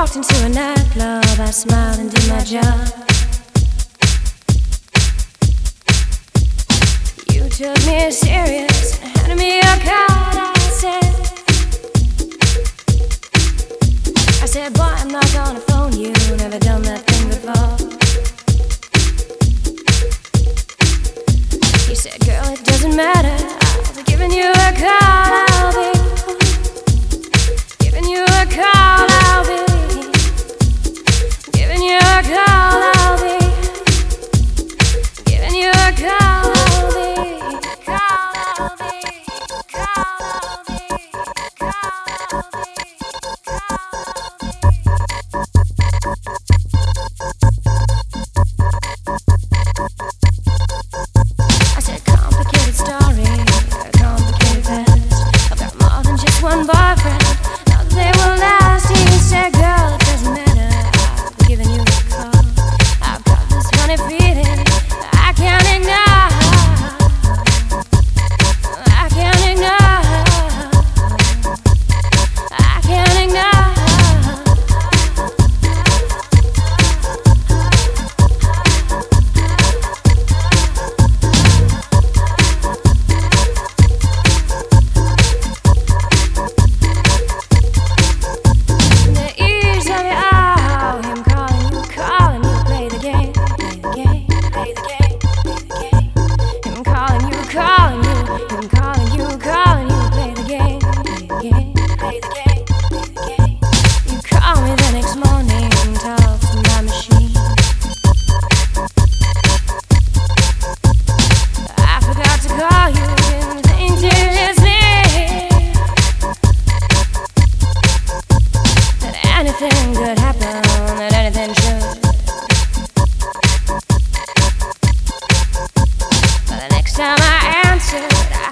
walked into a nightclub, I smiled and did my job. You took me serious and handed me a card. I said, boy, I'm not gonna phone you, never done that thing before. He said, girl, it doesn't matter, I'll be giving you a call, I'll be giving you a call, I'll be giving you a call, I'll be giving you a call, I'll be call, I'll be call, I'll be call, I'll be. One boyfriend, thought they were last. He said, girl, it doesn't matter, I'll be giving you a call. I've got this funny feeling I can't ignore, I can't ignore, I can't ignore. Anything could happen, that anything should. But the next time I answered, I